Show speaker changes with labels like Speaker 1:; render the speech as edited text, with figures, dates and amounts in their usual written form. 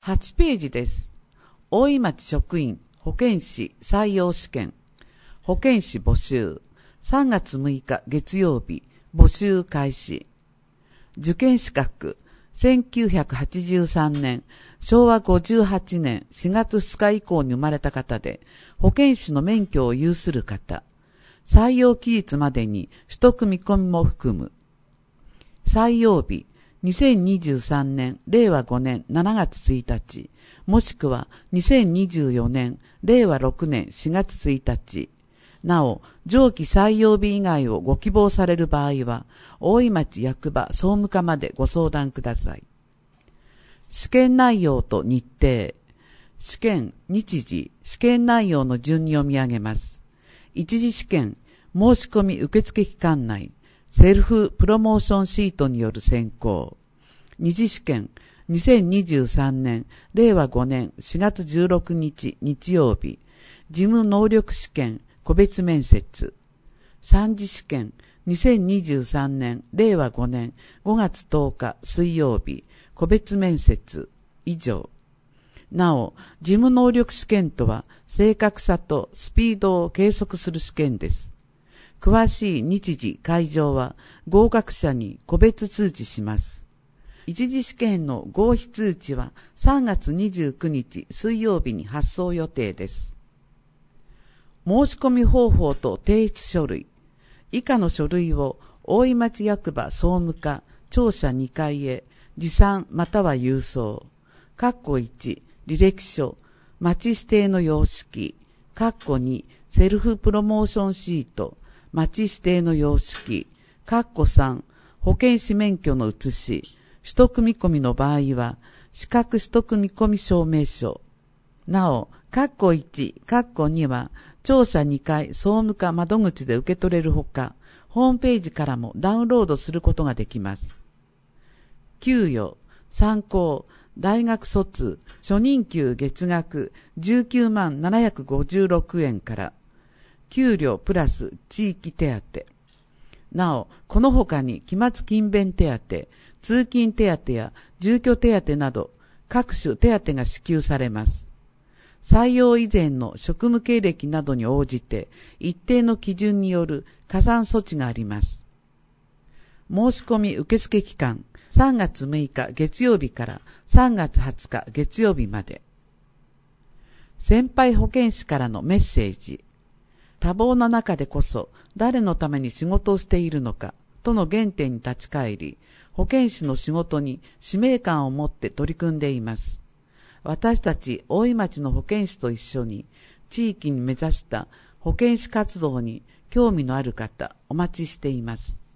Speaker 1: 8ページです。大井町職員保健師採用試験。保健師募集。3月6日月曜日、募集開始。受験資格。1983年、昭和58年4月2日以降に生まれた方で、保健師の免許を有する方。採用期日までに取得見込みも含む。採用日。2023年、令和5年7月1日、もしくは2024年、令和6年4月1日。なお、上記採用日以外をご希望される場合は、大井町役場総務課までご相談ください。試験内容と日程。試験、日時、試験内容の順に読み上げます。一次試験、申し込み受付期間内、セルフプロモーションシートによる選考。二次試験、2023年、令和5年4月16日日曜日、事務能力試験、個別面接。三次試験、2023年、令和5年5月10日水曜日、個別面接。以上。なお、事務能力試験とは、正確さとスピードを計測する試験です。詳しい日時、会場は合格者に個別通知します。一次試験の合否通知は3月29日水曜日に発送予定です。申し込み方法と提出書類。以下の書類を大井町役場総務課庁舎2階へ持参または郵送。1、履歴書、町指定の様式。2、セルフプロモーションシート。町指定の様式。3、保健師免許の写し。取得見込みの場合は、資格取得見込み証明書。なお、1、2は、庁舎2階総務課窓口で受け取れるほか、ホームページからもダウンロードすることができます。給与、参考、大学卒、初任給月額19万756円から、給料プラス地域手当。なお、この他に期末勤勉手当、通勤手当や住居手当など各種手当が支給されます。採用以前の職務経歴などに応じて一定の基準による加算措置があります。申し込み受付期間3月6日月曜日から3月20日月曜日まで。先輩保健師からのメッセージ。多忙な中でこそ誰のために仕事をしているのかとの原点に立ち返り、保健師の仕事に使命感を持って取り組んでいます。私たち大井町の保健師と一緒に地域に目指した保健師活動に興味のある方お待ちしています。